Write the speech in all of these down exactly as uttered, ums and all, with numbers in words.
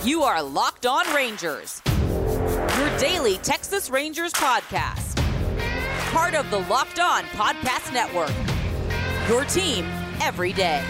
You are Locked On Rangers, your daily Texas Rangers podcast. Part of the Locked On Podcast Network, your team every day.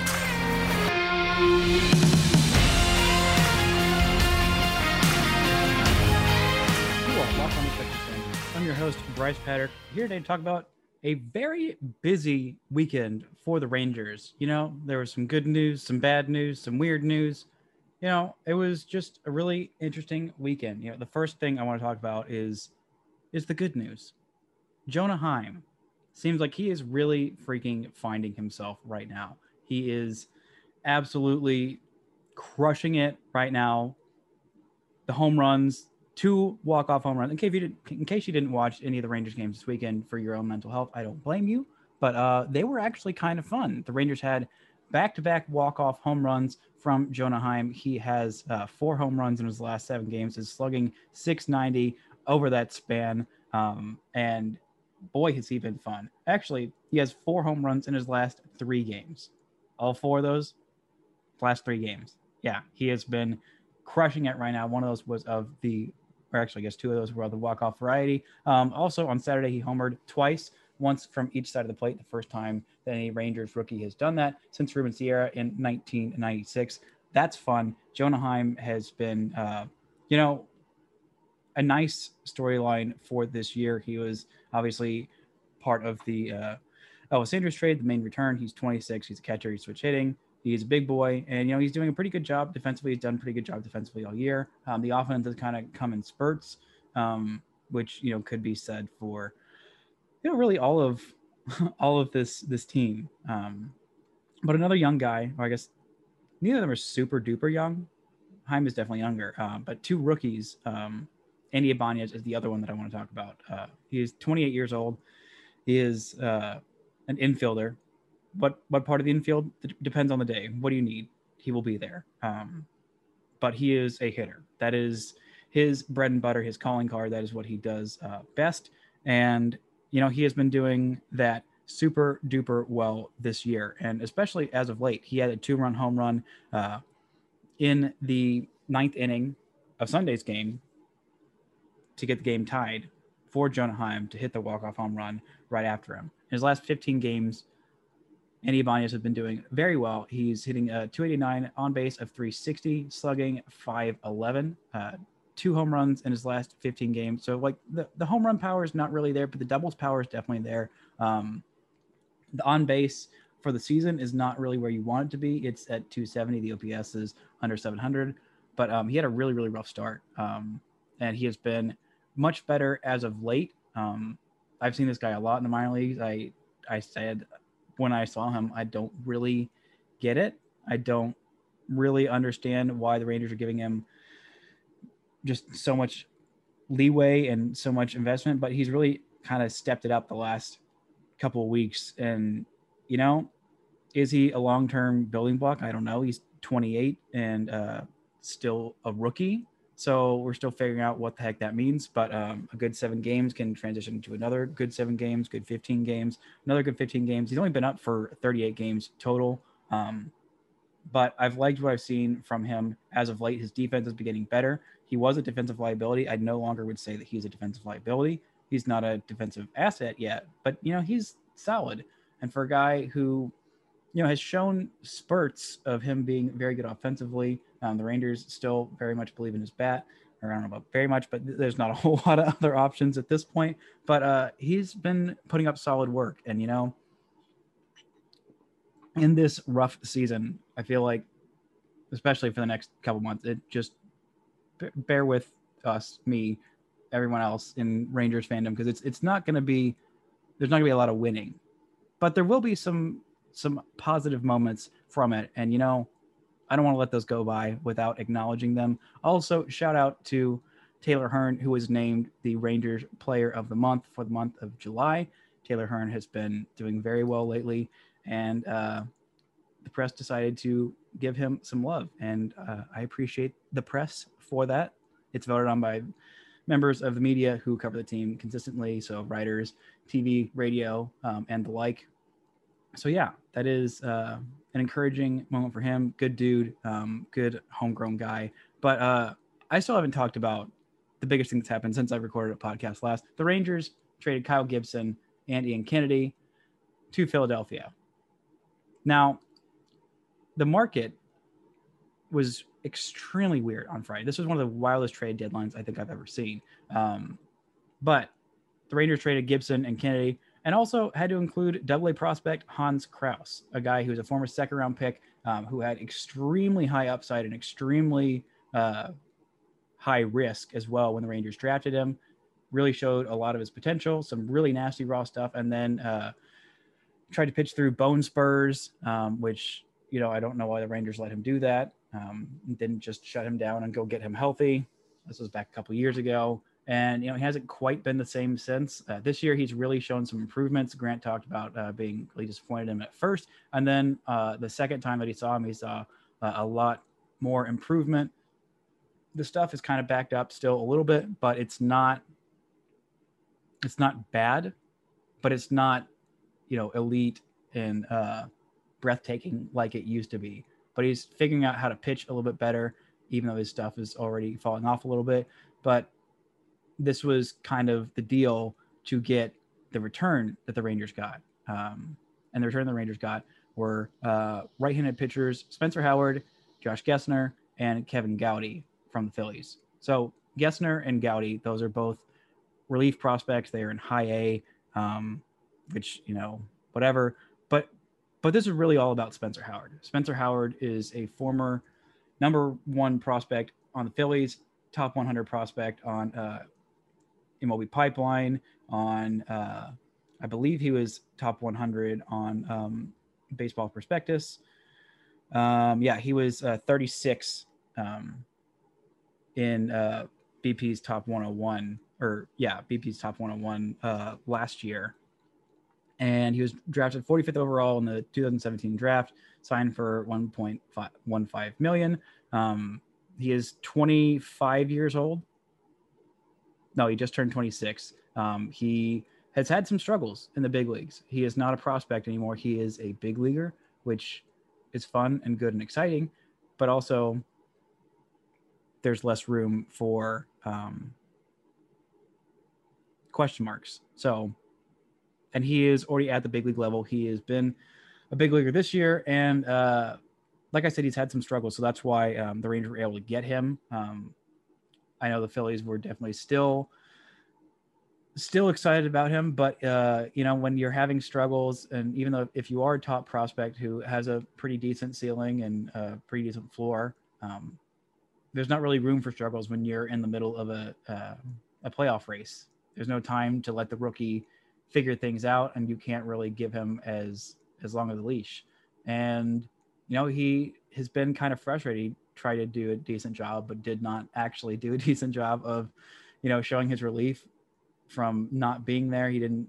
You are Locked On Texas Rangers. I'm your host, Bryce Patrick, here today to talk about a very busy weekend for the Rangers. You know, there was some good news, some bad news, some weird news. You know, it was just a really interesting weekend. You know, the first thing I want to talk about is is the good news. Jonah Heim seems like he is really freaking finding himself right now. He is absolutely crushing it right now. The home runs, two walk-off home runs. In case you didn't, in case you didn't watch any of the Rangers games this weekend for your own mental health, I don't blame you. But uh, they were actually kind of fun. The Rangers had back-to-back walk-off home runs from Jonah Heim. He has uh, four home runs in his last seven games, is slugging six ninety over that span. Um, and boy, has he been fun. Actually, he has four home runs in his last three games. All four of those, last three games. Yeah, he has been crushing it right now. One of those was of the, or actually I guess two of those were of the walk-off variety. Um, also on Saturday, he homered twice, once from each side of the plate, the first time that any Rangers rookie has done that since Ruben Sierra in nineteen ninety-six. That's fun. Jonah Heim has been, uh, you know, a nice storyline for this year. He was obviously part of the uh, Elvis Andrus trade, the main return. He's twenty-six. He's a catcher. He's switch hitting. He's a big boy, and you know he's doing a pretty good job defensively. He's done a pretty good job defensively all year. Um, the offense has kind of come in spurts, um, which you know could be said for you know really all of all of this this team. Um, but another young guy, or I guess neither of them are super duper young. Heim is definitely younger, uh, but two rookies. Um, Andy Ibanez is the other one that I want to talk about. Uh, he is twenty-eight years old. He is uh, an infielder. What what part of the infield D- depends on the day. What do you need? He will be there. Um, but he is a hitter. That is his bread and butter, his calling card. That is what he does uh, best. And you know he has been doing that super duper well this year, and especially as of late. He had a two-run home run uh, in the ninth inning of Sunday's game to get the game tied for Jonah Heim to hit the walk-off home run right after him. In his last fifteen games, Andy Ibanez has been doing very well. He's hitting a two eighty-nine on base of three sixty, slugging five eleven, uh, two home runs in his last fifteen games. So like the, the home run power is not really there, but the doubles power is definitely there. Um, the on base for the season is not really where you want it to be. It's at two seventy. The O P S is under seven hundred, but um, he had a really, really rough start. Um, and he has been much better as of late. Um, I've seen this guy a lot in the minor leagues. I, I said when I saw him, I don't really get it. I don't really understand why the Rangers are giving him just so much leeway and so much investment, but he's really kind of stepped it up the last couple of weeks. And, you know, is he a long-term building block? I don't know. He's twenty-eight and uh, still a rookie. So we're still figuring out what the heck that means, but um, a good seven games can transition to another good seven games, good fifteen games, another good fifteen games. He's only been up for thirty-eight games total. Um, but I've liked what I've seen from him as of late. His defense is getting better. He was a defensive liability. I no longer would say that he's a defensive liability. He's not a defensive asset yet, but you know, he's solid. And for a guy who, you know, has shown spurts of him being very good offensively. Um, the Rangers still very much believe in his bat, or I don't know about very much, but there's not a whole lot of other options at this point. But uh, he's been putting up solid work. And, you know, in this rough season, I feel like, especially for the next couple months, it just bear with us, me, everyone else in Rangers fandom, because it's it's not going to be, there's not going to be a lot of winning. But there will be some some positive moments from it. And, you know, I don't want to let those go by without acknowledging them. Also, shout out to Taylor Hearn, who was named the Rangers Player of the Month for the month of July. Taylor Hearn has been doing very well lately, and uh, the press decided to give him some love. And uh, I appreciate the press for that. It's voted on by members of the media who cover the team consistently, so writers, T V, radio, um, and the like. So yeah, that is uh, an encouraging moment for him. Good dude, um, good homegrown guy. But uh, I still haven't talked about the biggest thing that's happened since I recorded a podcast last. The Rangers traded Kyle Gibson and Ian Kennedy to Philadelphia. Now, the market was extremely weird on Friday. This was one of the wildest trade deadlines I think I've ever seen. Um, but the Rangers traded Gibson and Kennedy, and also had to include double A prospect Hans Kraus, a guy who's a former second round pick um, who had extremely high upside and extremely uh, high risk as well when the Rangers drafted him. Really showed a lot of his potential, some really nasty raw stuff, and then uh, tried to pitch through bone spurs, um, which, you know, I don't know why the Rangers let him do that. Um, didn't just shut him down and go get him healthy. This was back a couple years ago. And, you know, he hasn't quite been the same since. Uh, this year, he's really shown some improvements. Grant talked about uh, being really disappointed in him at first. And then uh, the second time that he saw him, he saw uh, a lot more improvement. The stuff is kind of backed up still a little bit, but it's not, it's not bad, but it's not, you know, elite and uh, breathtaking like it used to be. But he's figuring out how to pitch a little bit better, even though his stuff is already falling off a little bit. But this was kind of the deal to get the return that the Rangers got. Um, and the return the Rangers got were uh, right-handed pitchers Spencer Howard, Josh Gessner, and Kevin Gowdy from the Phillies. So Gessner and Gowdy, those are both relief prospects. They are in high A, um, which, you know, whatever. But But this is really all about Spencer Howard. Spencer Howard is a former number one prospect on the Phillies, top one hundred prospect on uh, M L B Pipeline, on, uh, I believe he was top one hundred on um, Baseball Prospectus. Um, yeah, he was uh, thirty-six um, in uh, B P's top one oh one, or yeah, B P's top one oh one uh, last year. And he was drafted forty-fifth overall in the two thousand seventeen draft, signed for one point one five million dollars. Um, he is twenty-five years old. No, he just turned twenty-six. Um, he has had some struggles in the big leagues. He is not a prospect anymore. He is a big leaguer, which is fun and good and exciting, but also there's less room for um, question marks. So, and he is already at the big league level. He has been a big leaguer this year. And uh, like I said, he's had some struggles. So that's why um, the Rangers were able to get him. Um, I know the Phillies were definitely still, still excited about him, but uh, you know, when you're having struggles, and even though if you are a top prospect who has a pretty decent ceiling and a pretty decent floor, um, there's not really room for struggles when you're in the middle of a, uh, a playoff race. There's no time to let the rookie figure things out, and you can't really give him as as long as a leash. And you know, he has been kind of frustrated. He tried to do a decent job, but did not actually do a decent job of, you know, showing his relief from not being there. He didn't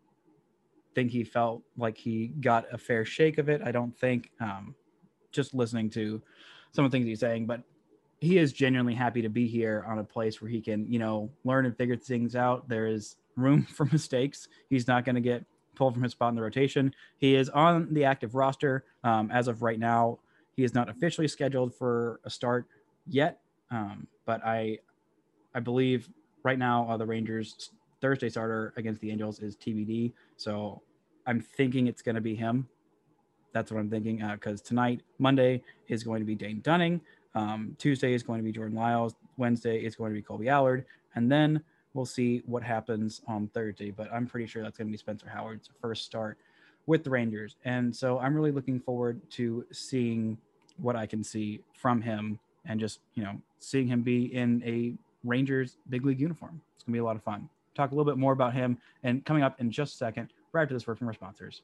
think he felt like he got a fair shake of it. I don't think, um, just listening to some of the things he's saying, but he is genuinely happy to be here on a place where he can, you know, learn and figure things out. There is room for mistakes. He's not going to get pulled from his spot in the rotation. He is on the active roster. Um, as of right now, he is not officially scheduled for a start yet. Um, but I, I believe right now uh, the Rangers Thursday starter against the Angels is T B D. So I'm thinking it's going to be him. That's what I'm thinking. Because uh, tonight, Monday, is going to be Dane Dunning. Um, Tuesday is going to be Jordan Lyles. Wednesday is going to be Colby Allard. And then we'll see what happens on Thursday. But I'm pretty sure that's going to be Spencer Howard's first start with the Rangers. And so I'm really looking forward to seeing what I can see from him and just, you know, seeing him be in a Rangers big league uniform. It's going to be a lot of fun. Talk a little bit more about him and coming up in just a second, right after this word from our sponsors.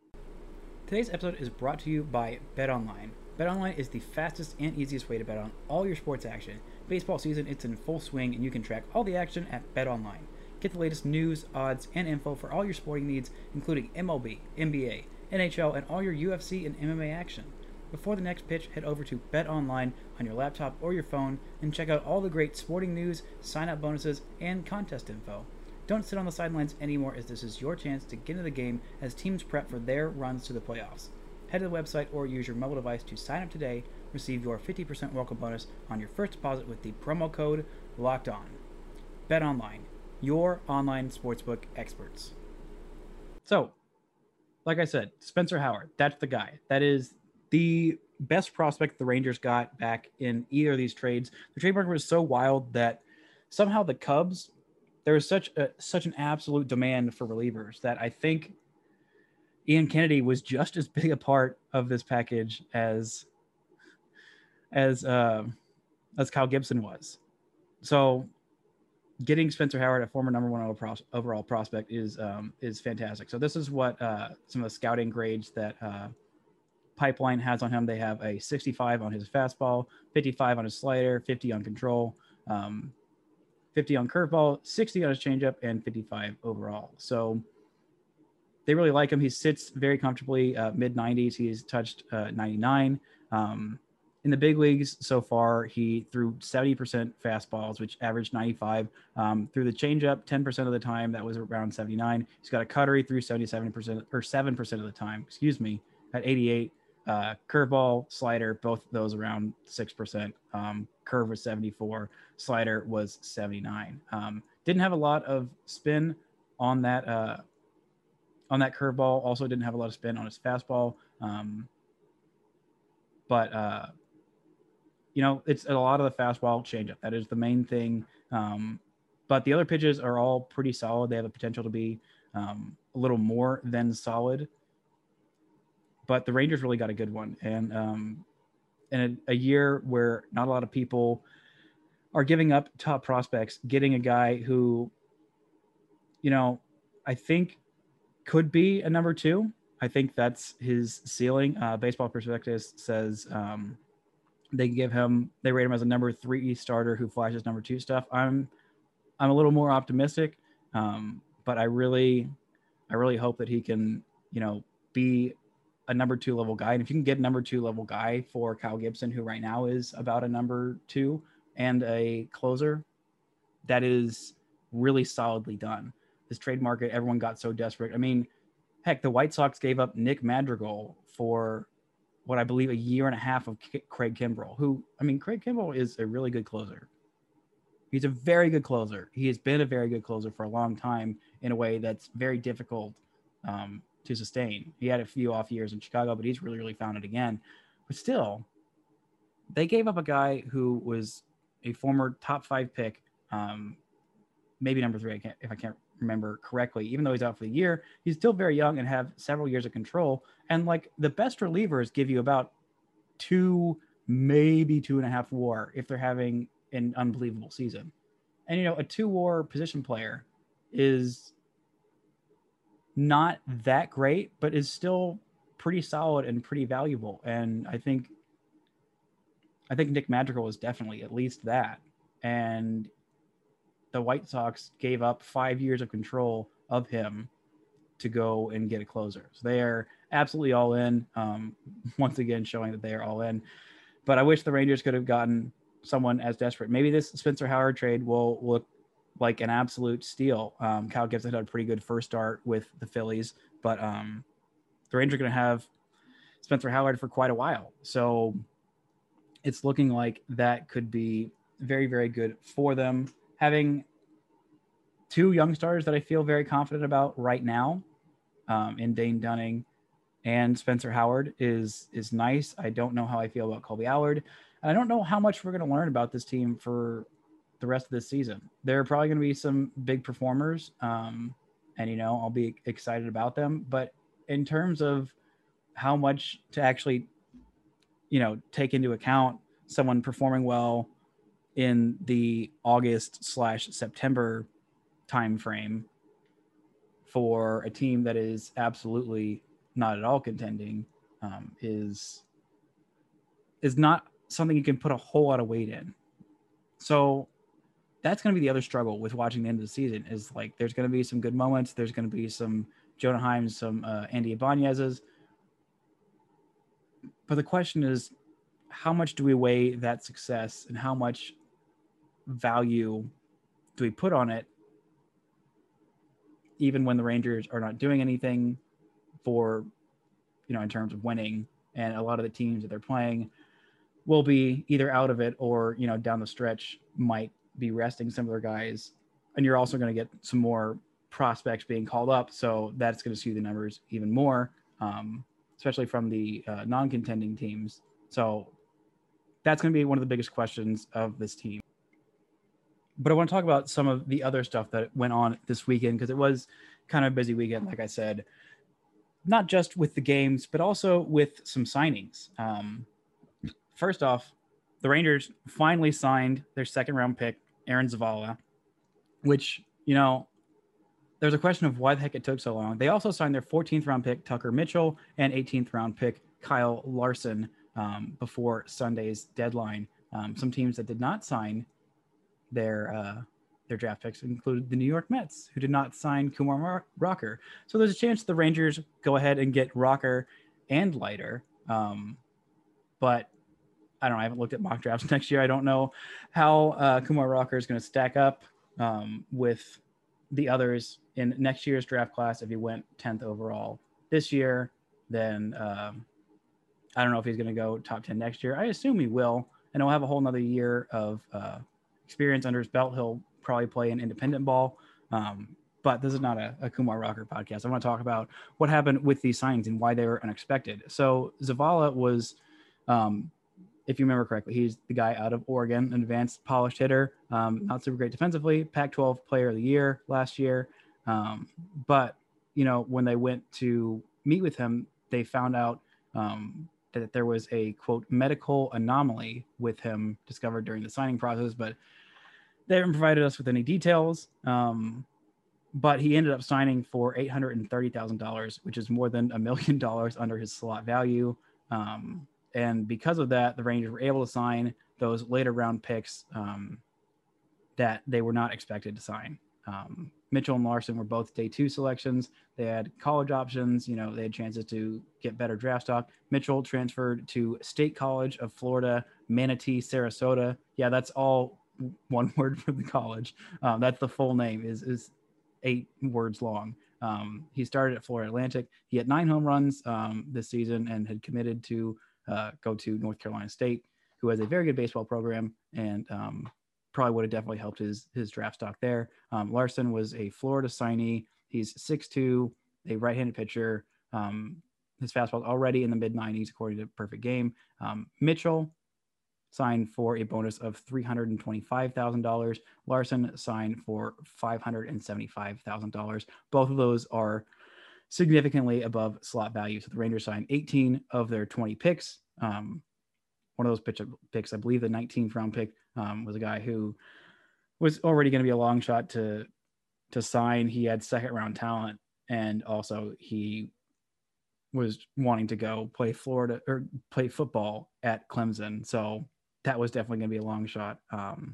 Today's episode is brought to you by BetOnline. BetOnline is the fastest and easiest way to bet on all your sports action. Baseball season, it's in full swing, and you can track all the action at BetOnline. Get the latest news, odds, and info for all your sporting needs, including M L B, N B A, N H L, and all your U F C and M M A action. Before the next pitch, head over to BetOnline on your laptop or your phone and check out all the great sporting news, sign-up bonuses, and contest info. Don't sit on the sidelines anymore, as this is your chance to get into the game as teams prep for their runs to the playoffs. Head to the website or use your mobile device to sign up today. Receive your fifty percent welcome bonus on your first deposit with the promo code LOCKEDON. BetOnline, your online sportsbook experts. So, like I said, Spencer Howard, that's the guy. That is the best prospect the Rangers got back in either of these trades. The trade market was so wild that somehow the Cubs, there was such a such an absolute demand for relievers that I think Ian Kennedy was just as big a part of this package as as uh, as Kyle Gibson was. So getting Spencer Howard, a former number one overall prospect, is um, is fantastic. So this is what uh, some of the scouting grades that uh, Pipeline has on him. They have a sixty-five on his fastball, fifty-five on his slider, fifty on control, um, fifty on curveball, sixty on his changeup, and fifty-five overall. So they really like him. He sits very comfortably, uh, mid nineties. He's touched uh, ninety-nine. Um, in the big leagues so far, he threw seventy percent fastballs, which averaged ninety-five. Um, through the changeup, ten percent of the time, that was around seventy-nine. He's got a cutter. He threw seventy-seven percent or seven percent of the time, excuse me, at eighty-eight. Uh, curveball, slider, both those around six percent. Um, curve was seventy-four. Slider was seventy-nine. Um, didn't have a lot of spin on that uh, on that curveball. Also didn't have a lot of spin on his fastball. Um, but, uh, you know, it's a lot of the fastball changeup. That is the main thing. Um, but the other pitches are all pretty solid. They have the potential to be um, a little more than solid. But the Rangers really got a good one. And um, in a, a year where not a lot of people are giving up top prospects, getting a guy who, you know, I think could be a number two. I think that's his ceiling. Uh, Baseball Prospectus says um, they give him, they rate him as a number three starter who flashes number two stuff. I'm, I'm a little more optimistic, um, but I really, I really hope that he can, you know, be a number two level guy. And if you can get a number two level guy for Kyle Gibson, who right now is about a number two and a closer, that is really solidly done. This trade market, everyone got so desperate. I mean, heck, the White Sox gave up Nick Madrigal for what I believe a year and a half of K- Craig Kimbrell, who, I mean, Craig Kimbrell is a really good closer. He's a very good closer. He has been a very good closer for a long time in a way that's very difficult um, to sustain. He had a few off years in Chicago, but he's really, really found it again. But still, they gave up a guy who was a former top five pick, um, maybe number three, I can't, if I can't remember correctly. Even though he's out for the year, he's still very young and have several years of control. And like the best relievers give you about two, maybe two and a half WAR if they're having an unbelievable season. And, you know, a two WAR position player is not that great, but is still pretty solid and pretty valuable. And I think, I think Nick Madrigal is definitely at least that. And the White Sox gave up five years of control of him to go and get a closer. So they are absolutely all in. Um, once again, showing that they are all in. But I wish the Rangers could have gotten someone as desperate. Maybe this Spencer Howard trade will look like an absolute steal. Um, Kyle Gibson had a pretty good first start with the Phillies, but um, the Rangers are going to have Spencer Howard for quite a while. So it's looking like that could be very, very good for them. Having two young stars that I feel very confident about right now um, in Dane Dunning and Spencer Howard is, is nice. I don't know how I feel about Colby Allard. And I don't know how much we're going to learn about this team for the rest of this season. There are probably going to be some big performers, um, and, you know, I'll be excited about them. But in terms of how much to actually, you know, take into account someone performing well in the August slash September timeframe for a team that is absolutely not at all contending um, is is not something you can put a whole lot of weight in. So that's going to be the other struggle with watching the end of the season is like, there's going to be some good moments. There's going to be some Jonah Heims, some uh, Andy Ibanez's. But the question is, how much do we weigh that success and how much value do we put on it, even when the Rangers are not doing anything for, you know, in terms of winning. And a lot of the teams that they're playing will be either out of it or, you know, down the stretch might be resting some of their guys. And you're also going to get some more prospects being called up. So that's going to skew the numbers even more, um, especially from the uh, non-contending teams. So that's going to be one of the biggest questions of this team. But I want to talk about some of the other stuff that went on this weekend, because it was kind of a busy weekend, like I said, not just with the games, but also with some signings. Um, first off, the Rangers finally signed their second round pick, Aaron Zavala, which, you know, there's a question of why the heck it took so long. They also signed their fourteenth round pick, Tucker Mitchell, and eighteenth round pick, Kyle Larson, um, before Sunday's deadline. Um, some teams that did not sign their uh, their draft picks included the New York Mets, who did not sign Kumar Rocker. So there's a chance the Rangers go ahead and get Rocker and Leiter. Um, but I don't know. I haven't looked at mock drafts next year. I don't know how uh, Kumar Rocker is going to stack up um, with the others in next year's draft class. If he went tenth overall this year, then um, I don't know if he's going to go top ten next year. I assume he will, and he'll have a whole nother year of uh, experience under his belt. He'll probably play an independent ball. Um, but this is not a, a Kumar Rocker podcast. I want to talk about what happened with these signings and why they were unexpected. So Zavala was, um, if you remember correctly, he's the guy out of Oregon, an advanced polished hitter, um, not super great defensively, Pac twelve player of the year last year. Um, but, you know, when they went to meet with him, they found out um, that there was a, quote, medical anomaly with him discovered during the signing process, but they haven't provided us with any details. Um, but he ended up signing for eight hundred thirty thousand dollars, which is more than a million dollars under his slot value. Um, and because of that, the Rangers were able to sign those later round picks um, that they were not expected to sign. Um, Mitchell and Larson were both day two selections. They had college options. You know, they had chances to get better draft stock. Mitchell transferred to State College of Florida, Manatee, Sarasota. Yeah, that's all one word for the college. Um, that's the full name, is is eight words long. Um, he started at Florida Atlantic. He had nine home runs um, this season and had committed to uh, go to North Carolina State, who has a very good baseball program, and um, probably would have definitely helped his his draft stock there. Um, Larson was a Florida signee. He's six two, a right-handed pitcher. Um, his fastball already in the mid nineties, according to Perfect Game. Um, Mitchell signed for a bonus of three hundred twenty-five thousand dollars. Larson signed for five hundred seventy-five thousand dollars. Both of those are significantly above slot value. So the Rangers signed eighteen of their twenty picks. Um, one of those pitch picks, I believe the nineteenth round pick, um, was a guy who was already going to be a long shot to to sign. He had second round talent, and also he was wanting to go play Florida or play football at Clemson. So that was definitely going to be a long shot. Um,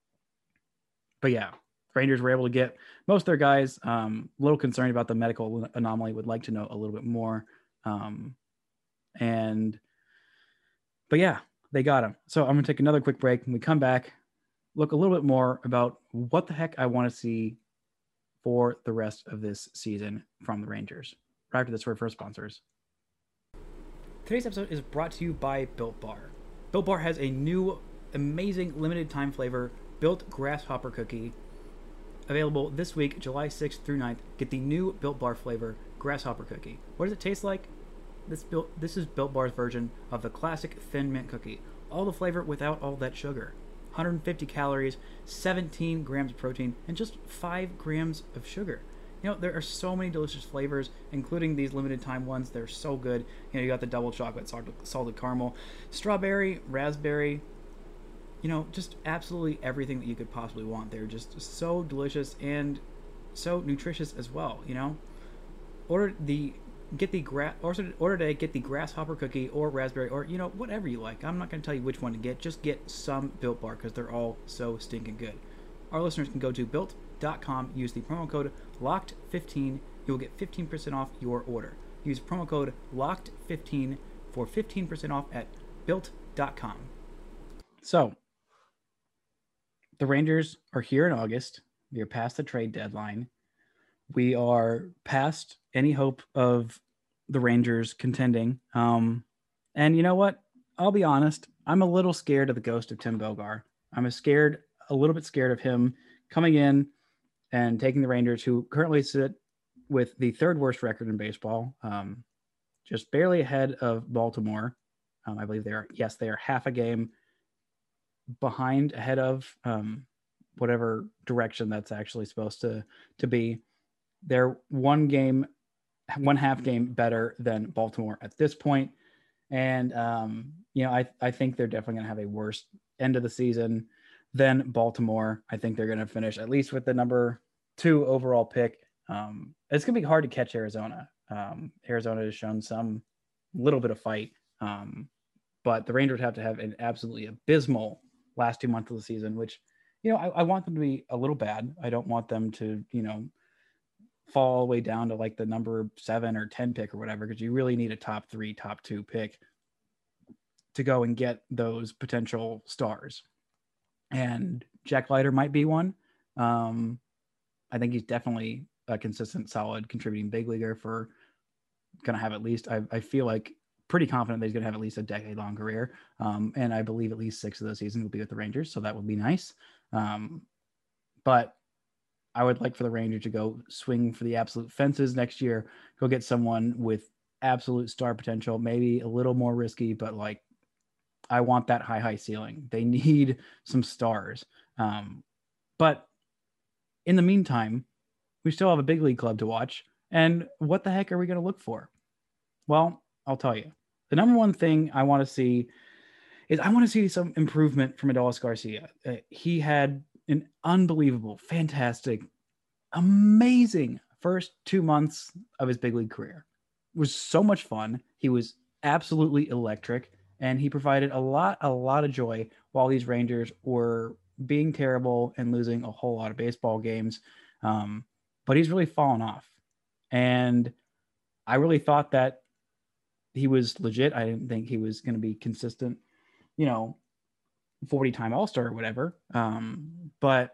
but yeah, Rangers were able to get most of their guys. Um, a little concerned about the medical anomaly. Would like to know a little bit more. Um, and, but yeah, they got him. So I'm going to take another quick break. When we come back, look a little bit more about what the heck I want to see for the rest of this season from the Rangers. Right after this, for our first sponsors. Today's episode is brought to you by Built Bar. Built Bar has a new, amazing limited time flavor, Built Grasshopper Cookie, available this week, July sixth through ninth. Get the new Built Bar flavor, Grasshopper Cookie. What does it taste like? This built. This is Built Bar's version of the classic Thin Mint Cookie. All the flavor without all that sugar. one hundred fifty calories, seventeen grams of protein, and just five grams of sugar. You know, there are so many delicious flavors, including these limited time ones. They're so good. You know, you got the double chocolate, salted, salted caramel, strawberry, raspberry, you know, just absolutely everything that you could possibly want. They're just so delicious and so nutritious as well, you know. Order the, get the, gra- order, order today, get the grasshopper cookie or raspberry or, you know, whatever you like. I'm not going to tell you which one to get. Just get some Built Bar because they're all so stinking good. Our listeners can go to built dot com, use the promo code locked fifteen. You will get fifteen percent off your order. Use promo code locked fifteen for fifteen percent off at built dot com. So, the Rangers are here in August. We are past the trade deadline. We are past any hope of the Rangers contending. Um, and you know what? I'll be honest. I'm a little scared of the ghost of Tim Bogar. I'm a scared, a little bit scared of him coming in and taking the Rangers, who currently sit with the third worst record in baseball, um, just barely ahead of Baltimore. Um, I believe they are, yes, they are half a game behind, ahead of um, whatever direction that's actually supposed to, to be. They're one game, one half game better than Baltimore at this point. And, um, you know, I, I think they're definitely going to have a worse end of the season than Baltimore. I think they're going to finish at least with the number two overall pick. Um, it's going to be hard to catch Arizona. Um, Arizona has shown some little bit of fight, um, but the Rangers have to have an absolutely abysmal last two months of the season, which, you know, I, I want them to be a little bad. I don't want them to, you know, fall all the way down to like the number seven or ten pick or whatever, because you really need a top three, top two pick to go and get those potential stars. And Jack Leiter might be one. Um, I think he's definitely a consistent, solid, contributing big leaguer for going to have at least, I, I feel like pretty confident that he's going to have at least a decade long career. Um, and I believe at least six of those seasons will be with the Rangers. So that would be nice. Um, but I would like for the Rangers to go swing for the absolute fences next year, go get someone with absolute star potential, maybe a little more risky, but like, I want that high, high ceiling. They need some stars. Um, but in the meantime, we still have a big league club to watch. And what the heck are we going to look for? Well, I'll tell you. The number one thing I want to see is I want to see some improvement from Adolis Garcia. Uh, he had an unbelievable, fantastic, amazing first two months of his big league career. It was so much fun. He was absolutely electric, and he provided a lot, a lot of joy while these Rangers were being terrible and losing a whole lot of baseball games. Um, but he's really fallen off. And I really thought that he was legit. I didn't think he was going to be consistent, you know, forty-time All-Star or whatever. Um, but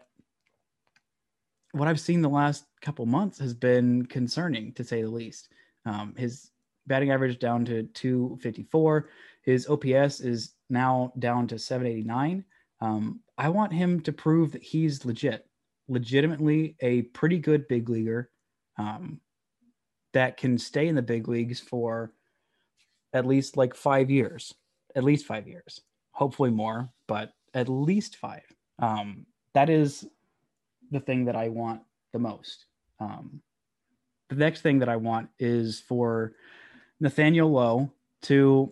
what I've seen the last couple months has been concerning, to say the least. Um, his batting average down to two fifty-four. His O P S is now down to seven eighty-nine. Um, I want him to prove that he's legit, legitimately a pretty good big leaguer um, that can stay in the big leagues for at least like five years, at least five years, hopefully more, but at least five. Um, that is the thing that I want the most. Um, the next thing that I want is for Nathaniel Lowe to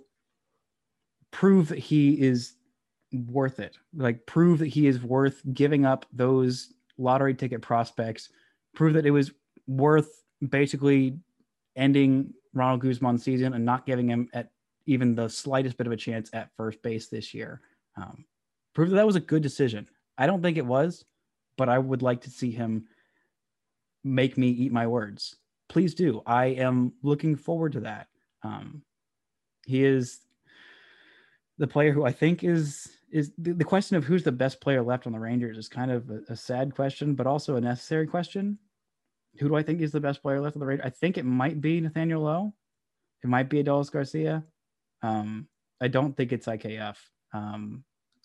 prove that he is worth it. Like, prove that he is worth giving up those lottery ticket prospects, prove that it was worth basically ending Ronald Guzman's season and not giving him at even the slightest bit of a chance at first base this year. Um, prove that that was a good decision. I don't think it was, but I would like to see him make me eat my words. Please do. I am looking forward to that. Um, he is the player who I think is, is the, the question of who's the best player left on the Rangers is kind of a, a sad question, but also a necessary question. Who do I think is the best player left on the Rangers? I think it might be Nathaniel Lowe. It might be Adolis Garcia. Um, I don't think it's I K F. Um,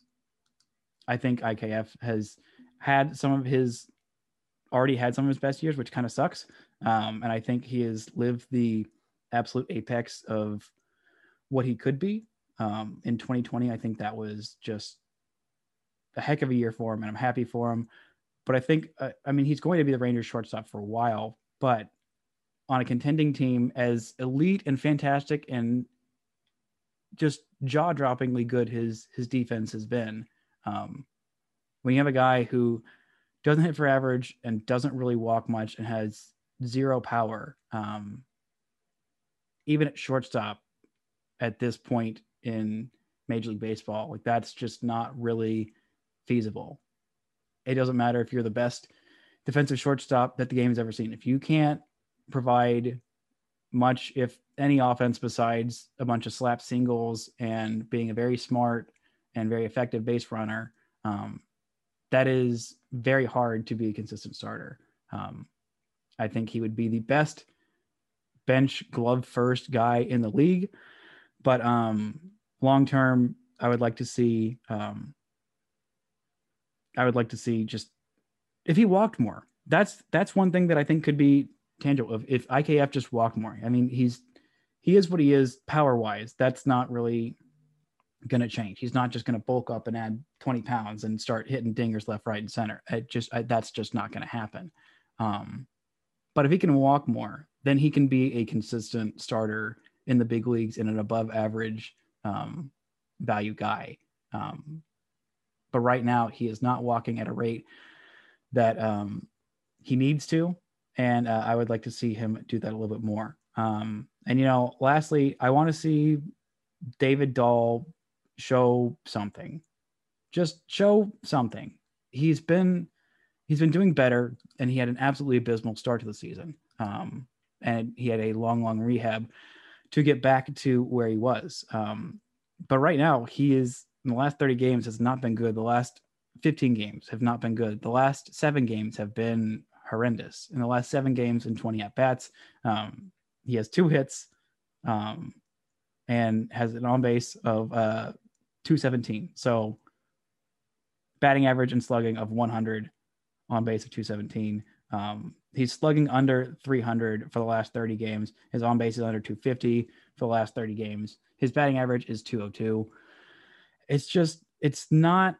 I think I K F has had some of his, already had some of his best years, which kind of sucks. Um, and I think he has lived the absolute apex of what he could be. Um, in twenty twenty, I think that was just a heck of a year for him, and I'm happy for him. But I think, uh, I mean, he's going to be the Rangers shortstop for a while, but on a contending team as elite and fantastic and just jaw-droppingly good his his defense has been, um, when you have a guy who doesn't hit for average and doesn't really walk much and has zero power, um, even at shortstop at this point in Major League Baseball, like, that's just not really feasible. It doesn't matter if you're the best defensive shortstop that the game has ever seen. If you can't provide much, if any, offense besides a bunch of slap singles and being a very smart and very effective base runner, um, that is very hard to be a consistent starter. Um, I think he would be the best bench glove first guy in the league. But um, long term, I would like to see um, I would like to see just if he walked more. That's that's one thing that I think could be tangible. If, if I K F just walked more. I mean, he's he is what he is power wise. That's not really going to change. He's not just going to bulk up and add twenty pounds and start hitting dingers left, right, and center. It just I, that's just not going to happen. Um, but if he can walk more, then he can be a consistent starter in the big leagues and an above average um, value guy. Um, but right now he is not walking at a rate that um, he needs to. And uh, I would like to see him do that a little bit more. Um, and, you know, lastly, I want to see David Dahl show something, just show something. He's been, he's been doing better, and he had an absolutely abysmal start to the season. Um, and he had a long, long rehab to get back to where he was. Um, but right now he is, in the last thirty games has not been good. The last fifteen games have not been good. The last seven games have been horrendous. In the last seven games and twenty at bats, um, he has two hits um, and has an on base of uh, two seventeen. So batting average and slugging of one hundred, on base of two seventeen. Um, he's slugging under three hundred for the last thirty games. His on base is under two fifty for the last thirty games. His batting average is two oh two. It's just, it's not,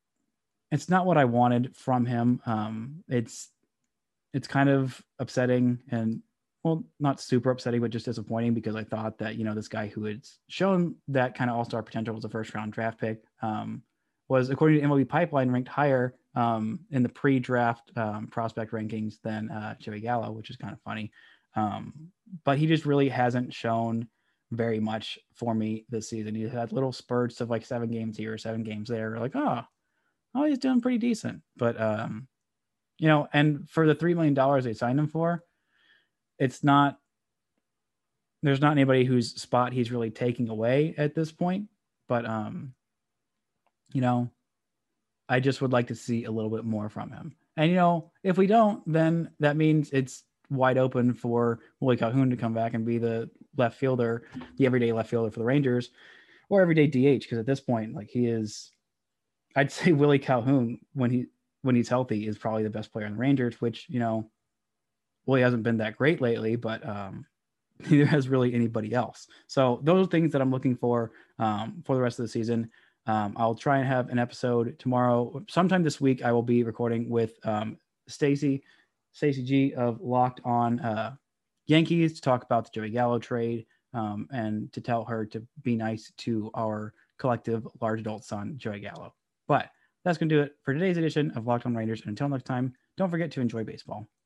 it's not what I wanted from him. Um, it's, it's kind of upsetting and, well, not super upsetting, but just disappointing, because I thought that, you know, this guy who had shown that kind of all-star potential was a first round draft pick, um, was, according to M L B Pipeline, ranked higher um, in the pre-draft um, prospect rankings than uh, Joey Gallo, which is kind of funny. Um, but he just really hasn't shown very much for me this season. He had little spurts of like seven games here, seven games there. Like, oh, oh, he's doing pretty decent. But, um, you know, and for the three million dollars they signed him for, it's not, there's not anybody whose spot he's really taking away at this point. But, um, you know, I just would like to see a little bit more from him. And, you know, if we don't, then that means it's wide open for Willie Calhoun to come back and be the left fielder, the everyday left fielder for the Rangers, or everyday D H. Because at this point, like, he is, I'd say Willie Calhoun, when he, when he's healthy, is probably the best player in the Rangers, which, you know, Willie hasn't been that great lately, but um, neither has really anybody else. So those are things that I'm looking for um, for the rest of the season. Um, I'll try and have an episode tomorrow. Sometime this week, I will be recording with um, Stacy, Stacy G of Locked On uh, Yankees, to talk about the Joey Gallo trade um, and to tell her to be nice to our collective large adult son, Joey Gallo. But that's going to do it for today's edition of Locked On Rangers. And until next time, don't forget to enjoy baseball.